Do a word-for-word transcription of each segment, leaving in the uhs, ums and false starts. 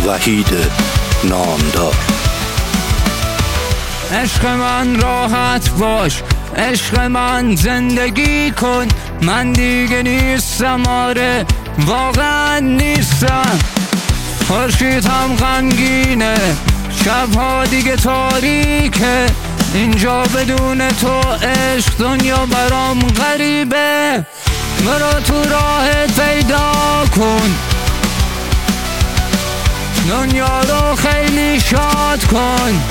وحید نامدار. عشق من راحت باش، عشق من زندگی کن، من دیگه نیستم، آره واقعا نیستم. خورشید هم غمگینه، شبها دیگه تاریکه، اینجا بدون تو عشق دنیا برام غریبه. برو تو راهت پیدا کن، دنیا رو خیلی شاد کن.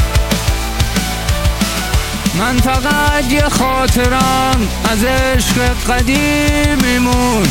من فقط یه خاطرم از عشق قدیمیمون.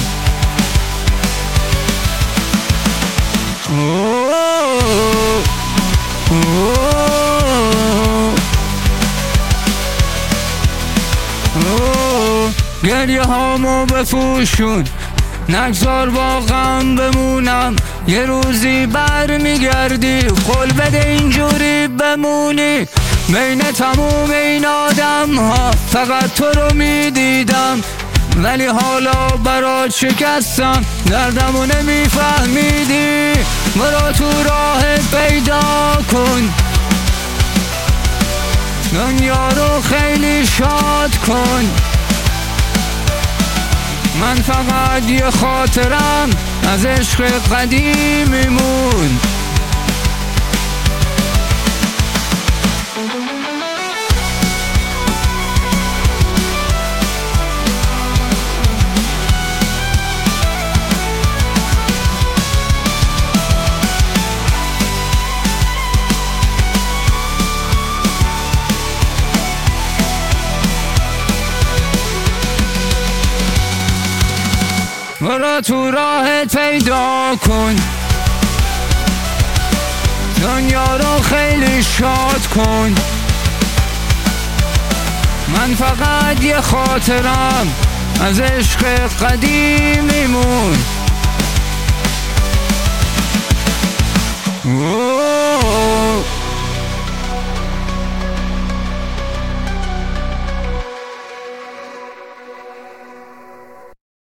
گریه هامو بپوشون، نگذار با غم بمونم، یه روزی بر میگردی، قول بده اینجوری بمونی. بین تموم این آدم ها فقط تو رو میدیدم، ولی حالا برات شکستم، دردمو نمیفهمیدی. برو تو راهت پیدا کن، دنیا رو خیلی شاد کن. من فقط یه خاطرم از عشق قدیمیمون. برو تو راهت پیدا کن، دنیا رو خیلی شاد کن. من فقط یه خاطرم از عشق قدیمیمون.